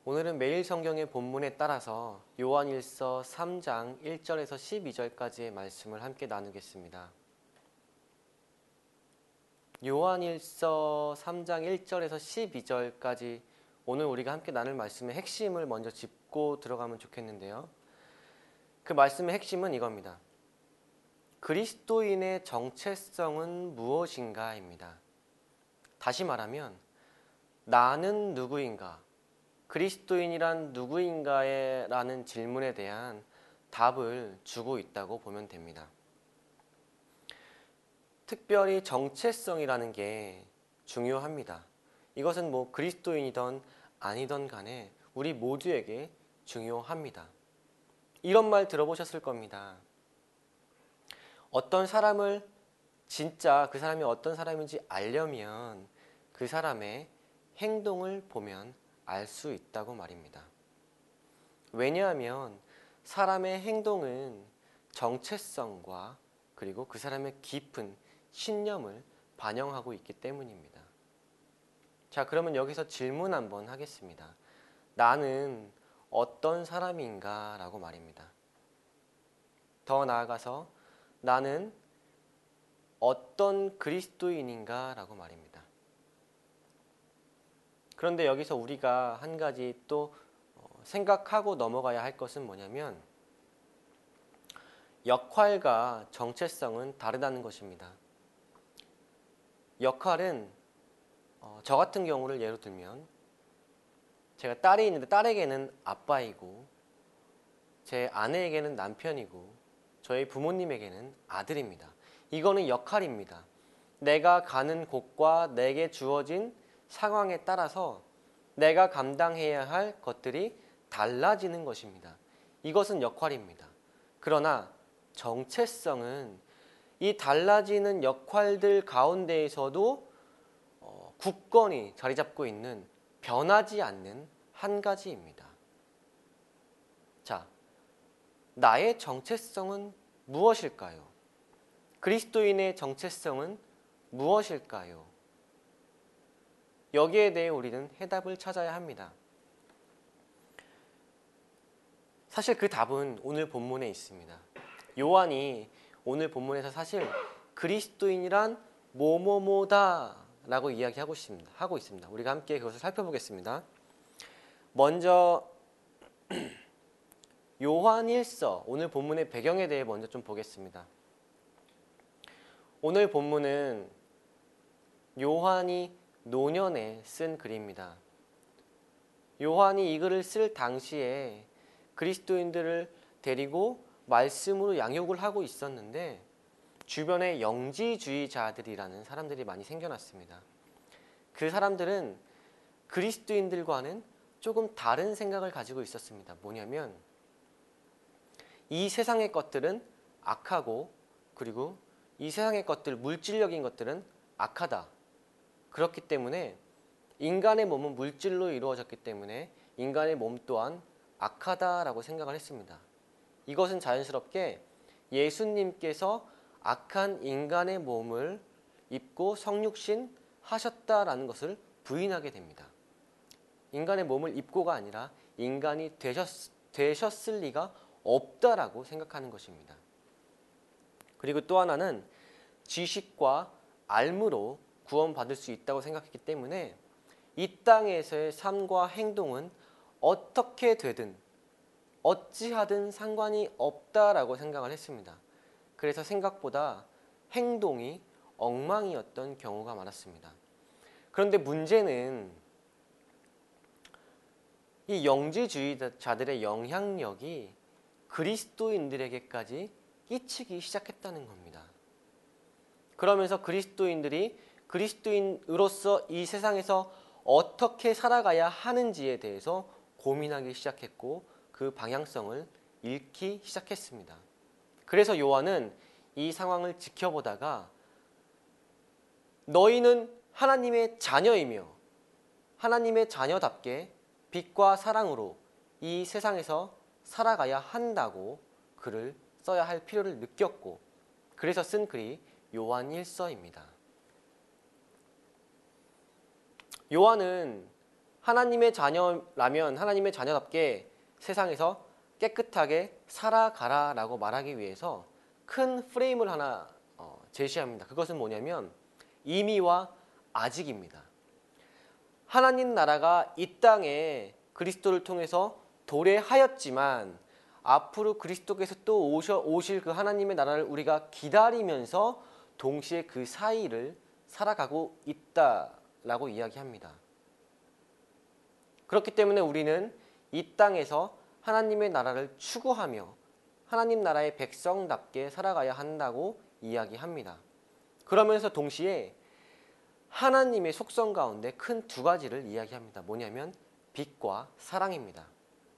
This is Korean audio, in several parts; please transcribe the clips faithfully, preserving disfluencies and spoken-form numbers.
오늘은 매일 성경의 본문에 따라서 요한일서 삼 장 일 절에서 십이 절까지의 말씀을 함께 나누겠습니다. 요한일서 삼 장 일 절에서 십이 절까지 오늘 우리가 함께 나눌 말씀의 핵심을 먼저 짚고 들어가면 좋겠는데요. 그 말씀의 핵심은 이겁니다. 그리스도인의 정체성은 무엇인가입니다. 다시 말하면 나는 누구인가? 그리스도인이란 누구인가에 라는 질문에 대한 답을 주고 있다고 보면 됩니다. 특별히 정체성이라는 게 중요합니다. 이것은 뭐 그리스도인이든 아니든 간에 우리 모두에게 중요합니다. 이런 말 들어보셨을 겁니다. 어떤 사람을 진짜 그 사람이 어떤 사람인지 알려면 그 사람의 행동을 보면 알 수 있다고 말입니다. 왜냐하면 사람의 행동은 정체성과 그리고 그 사람의 깊은 신념을 반영하고 있기 때문입니다. 자, 그러면 여기서 질문 한번 하겠습니다. 나는 어떤 사람인가? 라고 말입니다. 더 나아가서 나는 어떤 그리스도인인가? 라고 말입니다. 그런데 여기서 우리가 한 가지 또 생각하고 넘어가야 할 것은 뭐냐면 역할과 정체성은 다르다는 것입니다. 역할은 어, 저 같은 경우를 예로 들면 제가 딸이 있는데 딸에게는 아빠이고 제 아내에게는 남편이고 저희 부모님에게는 아들입니다. 이거는 역할입니다. 내가 가는 곳과 내게 주어진 상황에 따라서 내가 감당해야 할 것들이 달라지는 것입니다. 이것은 역할입니다. 그러나 정체성은 이 달라지는 역할들 가운데에서도 어, 굳건히 자리 잡고 있는 변하지 않는 한 가지입니다. 자, 나의 정체성은 무엇일까요? 그리스도인의 정체성은 무엇일까요? 여기에 대해 우리는 해답을 찾아야 합니다. 사실 그 답은 오늘 본문에 있습니다. 요한이 오늘 본문에서 사실 그리스도인이란 뭐뭐뭐다 라고 이야기하고 있습니다. 하고 있습니다. 우리가 함께 그것을 살펴보겠습니다. 먼저 요한일서 오늘 본문의 배경에 대해 먼저 좀 보겠습니다. 오늘 본문은 요한이 노년에 쓴 글입니다. 요한이 이 글을 쓸 당시에 그리스도인들을 데리고 말씀으로 양육을 하고 있었는데 주변에 영지주의자들이라는 사람들이 많이 생겨났습니다. 그 사람들은 그리스도인들과는 조금 다른 생각을 가지고 있었습니다. 뭐냐면 이 세상의 것들은 악하고 그리고 이 세상의 것들, 물질적인 것들은 악하다. 그렇기 때문에 인간의 몸은 물질로 이루어졌기 때문에 인간의 몸 또한 악하다라고 생각을 했습니다. 이것은 자연스럽게 예수님께서 악한 인간의 몸을 입고 성육신 하셨다라는 것을 부인하게 됩니다. 인간의 몸을 입고가 아니라 인간이 되셨, 되셨을 리가 없다라고 생각하는 것입니다. 그리고 또 하나는 지식과 알므로 구원받을 수 있다고 생각했기 때문에 이 땅에서의 삶과 행동은 어떻게 되든 어찌하든 상관이 없다라고 생각을 했습니다. 그래서 생각보다 행동이 엉망이었던 경우가 많았습니다. 그런데 문제는 이 영지주의자들의 영향력이 그리스도인들에게까지 끼치기 시작했다는 겁니다. 그러면서 그리스도인들이 그리스도인으로서 이 세상에서 어떻게 살아가야 하는지에 대해서 고민하기 시작했고 그 방향성을 잃기 시작했습니다. 그래서 요한은 이 상황을 지켜보다가 너희는 하나님의 자녀이며 하나님의 자녀답게 빛과 사랑으로 이 세상에서 살아가야 한다고 글을 써야 할 필요를 느꼈고 그래서 쓴 글이 요한일서입니다. 요한은 하나님의 자녀라면 하나님의 자녀답게 세상에서 깨끗하게 살아가라라고 말하기 위해서 큰 프레임을 하나 어, 제시합니다. 그것은 뭐냐면 이미와 아직입니다. 하나님 나라가 이 땅에 그리스도를 통해서 도래하였지만 앞으로 그리스도께서 또 오셔, 오실 그 하나님의 나라를 우리가 기다리면서 동시에 그 사이를 살아가고 있다라고 이야기합니다. 그렇기 때문에 우리는 이 땅에서 하나님의 나라를 추구하며 하나님 나라의 백성답게 살아가야 한다고 이야기합니다. 그러면서 동시에 하나님의 속성 가운데 큰 두 가지를 이야기합니다. 뭐냐면 빛과 사랑입니다.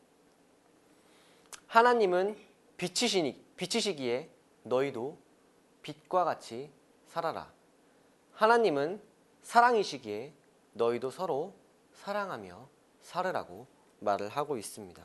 하나님은 빛이시니, 빛이시기에 너희도 빛과 같이 살아라. 하나님은 사랑이시기에 너희도 서로 사랑하며 살으라고 말을 하고 있습니다.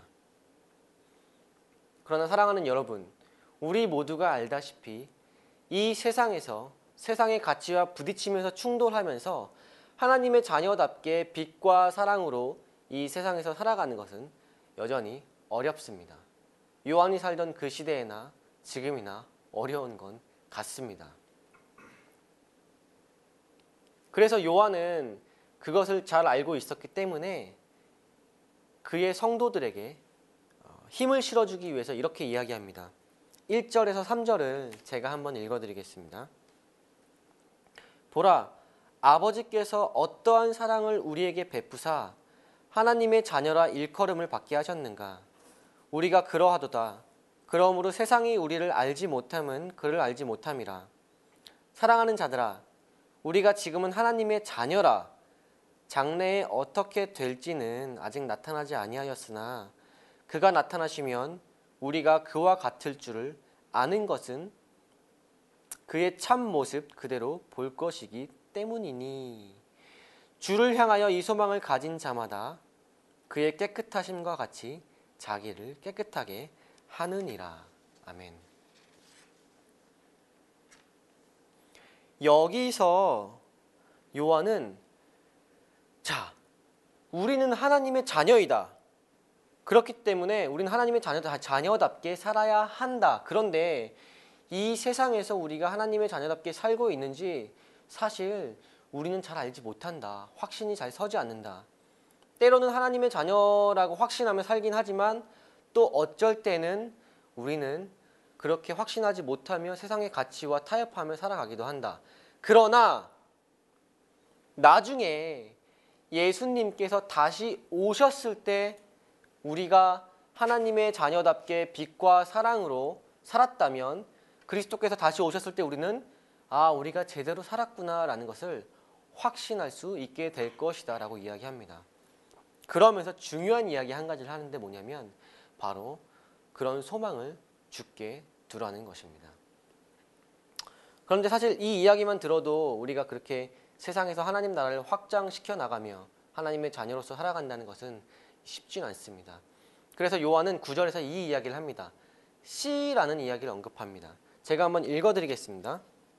그러나 사랑하는 여러분, 우리 모두가 알다시피 이 세상에서 세상의 가치와 부딪히면서 충돌하면서 하나님의 자녀답게 빛과 사랑으로 이 세상에서 살아가는 것은 여전히 어렵습니다. 요한이 살던 그 시대에나 지금이나 어려운 건 같습니다. 그래서 요한은 그것을 잘 알고 있었기 때문에 그의 성도들에게 힘을 실어주기 위해서 이렇게 이야기합니다. 일 절에서 삼 절을 제가 한번 읽어드리겠습니다. 보라, 아버지께서 어떠한 사랑을 우리에게 베푸사 하나님의 자녀라 일컬음을 받게 하셨는가. 우리가 그러하도다. 그러므로 세상이 우리를 알지 못함은 그를 알지 못함이라. 사랑하는 자들아, 우리가 지금은 하나님의 자녀라. 장래에 어떻게 될지는 아직 나타나지 아니하였으나 그가 나타나시면 우리가 그와 같을 줄을 아는 것은 그의 참 모습 그대로 볼 것이기 때문이니 주를 향하여 이 소망을 가진 자마다 그의 깨끗하심과 같이 자기를 깨끗하게 하느니라. 아멘. 여기서 요한은 자, 우리는 하나님의 자녀이다. 그렇기 때문에 우리는 하나님의 자녀다, 자녀답게 살아야 한다. 그런데 이 세상에서 우리가 하나님의 자녀답게 살고 있는지 사실 우리는 잘 알지 못한다. 확신이 잘 서지 않는다. 때로는 하나님의 자녀라고 확신하며 살긴 하지만 또 어쩔 때는 우리는 그렇게 확신하지 못하며 세상의 가치와 타협하며 살아가기도 한다. 그러나 나중에 예수님께서 다시 오셨을 때 우리가 하나님의 자녀답게 빛과 사랑으로 살았다면 그리스도께서 다시 오셨을 때 우리는 아, 우리가 제대로 살았구나라는 것을 확신할 수 있게 될 것이다 라고 이야기합니다. 그러면서 중요한 이야기 한 가지를 하는데 뭐냐면 바로 그런 소망을 주께 두라는 것입니다. 그런데 사실 이 이야기만 들어도 우리가 그렇게 세상에서 하나님 나라를 확장시켜 나가며 하나님의 자녀로서 살아간다는 것은 쉽진 않습니다. 그래서 요한은 구 절에서 이 이야기를 합니다. 씨라는 이야기를 언급합니다. 제가 한번 읽어드리겠습니다.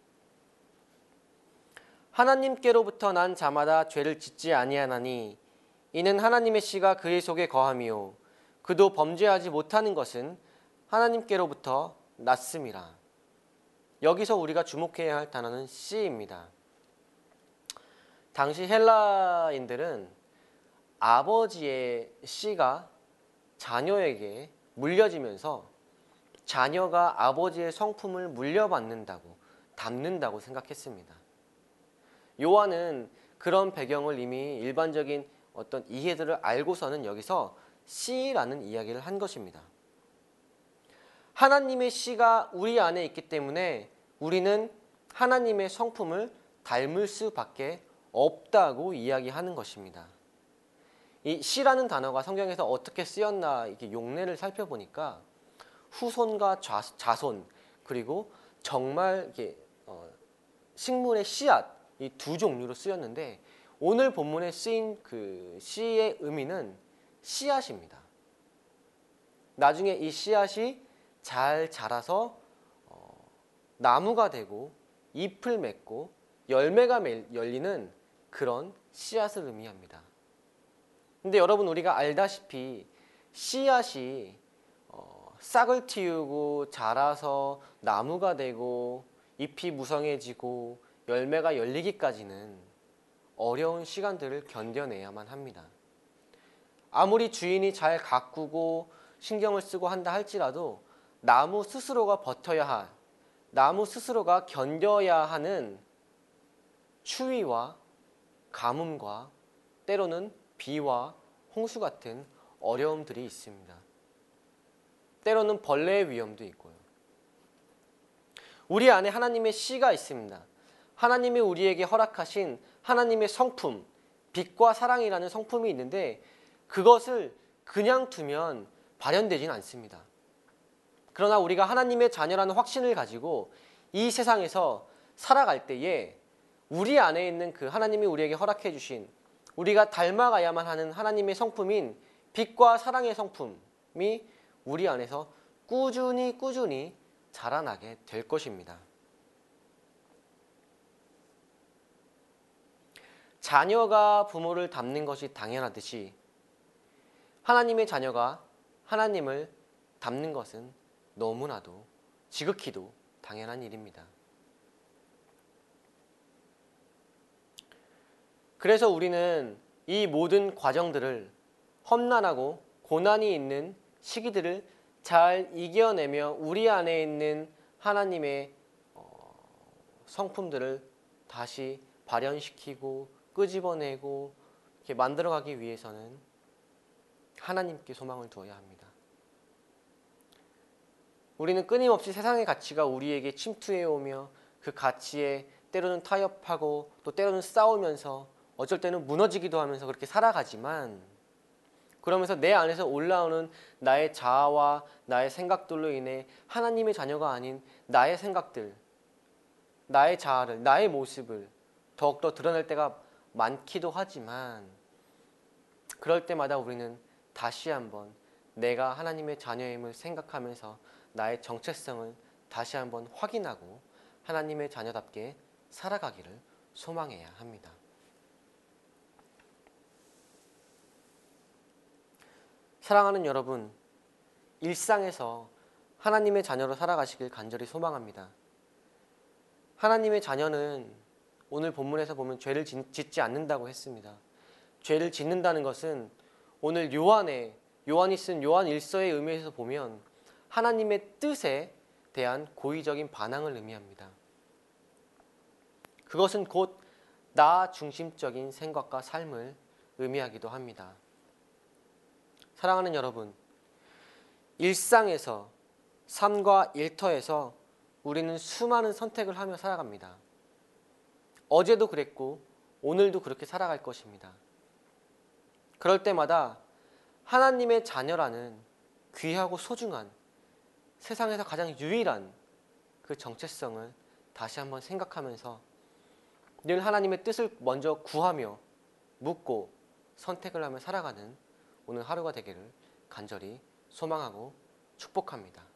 하나님께로부터 난 자마다 죄를 짓지 아니하나니 이는 하나님의 씨가 그의 속에 거함이요 그도 범죄하지 못하는 것은 하나님께로부터 났음이라. 여기서 우리가 주목해야 할 단어는 씨입니다. 당시 헬라인들은 아버지의 씨가 자녀에게 물려지면서 자녀가 아버지의 성품을 물려받는다고, 담는다고 생각했습니다. 요한은 그런 배경을 이미 일반적인 어떤 이해들을 알고서는 여기서 씨라는 이야기를 한 것입니다. 하나님의 씨가 우리 안에 있기 때문에 우리는 하나님의 성품을 닮을 수밖에 없다고 이야기하는 것입니다. 이 씨라는 단어가 성경에서 어떻게 쓰였나 이렇게 용례를 살펴보니까 후손과 자손 그리고 정말 이렇게 어, 식물의 씨앗 이 두 종류로 쓰였는데 오늘 본문에 쓰인 그 씨의 의미는 씨앗입니다. 나중에 이 씨앗이 잘 자라서 어, 나무가 되고 잎을 맺고 열매가 열리는 그런 씨앗을 의미합니다. 근데 여러분, 우리가 알다시피 씨앗이 어, 싹을 틔우고 자라서 나무가 되고 잎이 무성해지고 열매가 열리기까지는 어려운 시간들을 견뎌내야만 합니다. 아무리 주인이 잘 가꾸고 신경을 쓰고 한다 할지라도 나무 스스로가 버텨야 할, 나무 스스로가 견뎌야 하는 추위와 가뭄과 때로는 비와 홍수 같은 어려움들이 있습니다. 때로는 벌레의 위험도 있고요. 우리 안에 하나님의 씨가 있습니다. 하나님이 우리에게 허락하신 하나님의 성품, 빛과 사랑이라는 성품이 있는데 그것을 그냥 두면 발현되진 않습니다. 그러나 우리가 하나님의 자녀라는 확신을 가지고 이 세상에서 살아갈 때에 우리 안에 있는 그 하나님이 우리에게 허락해 주신, 우리가 닮아가야만 하는 하나님의 성품인 빛과 사랑의 성품이 우리 안에서 꾸준히 꾸준히 자라나게 될 것입니다. 자녀가 부모를 닮는 것이 당연하듯이 하나님의 자녀가 하나님을 닮는 것은 너무나도 지극히도 당연한 일입니다. 그래서 우리는 이 모든 과정들을, 험난하고 고난이 있는 시기들을 잘 이겨내며 우리 안에 있는 하나님의 성품들을 다시 발현시키고 끄집어내고 이렇게 만들어가기 위해서는 하나님께 소망을 두어야 합니다. 우리는 끊임없이 세상의 가치가 우리에게 침투해 오며 그 가치에 때로는 타협하고 또 때로는 싸우면서 어쩔 때는 무너지기도 하면서 그렇게 살아가지만, 그러면서 내 안에서 올라오는 나의 자아와 나의 생각들로 인해 하나님의 자녀가 아닌 나의 생각들, 나의 자아를, 나의 모습을 더욱더 드러낼 때가 많기도 하지만, 그럴 때마다 우리는 다시 한번 내가 하나님의 자녀임을 생각하면서 나의 정체성을 다시 한번 확인하고 하나님의 자녀답게 살아가기를 소망해야 합니다. 사랑하는 여러분, 일상에서 하나님의 자녀로 살아가시길 간절히 소망합니다. 하나님의 자녀는 오늘 본문에서 보면 죄를 짓지 않는다고 했습니다. 죄를 짓는다는 것은 오늘 요한의 요한이 쓴 요한 일서의 의미에서 보면 하나님의 뜻에 대한 고의적인 반항을 의미합니다. 그것은 곧 나 중심적인 생각과 삶을 의미하기도 합니다. 사랑하는 여러분, 일상에서, 삶과 일터에서 우리는 수많은 선택을 하며 살아갑니다. 어제도 그랬고 오늘도 그렇게 살아갈 것입니다. 그럴 때마다 하나님의 자녀라는 귀하고 소중한, 세상에서 가장 유일한 그 정체성을 다시 한번 생각하면서 늘 하나님의 뜻을 먼저 구하며 묻고 선택을 하며 살아가는 오늘 하루가 되기를 간절히 소망하고 축복합니다.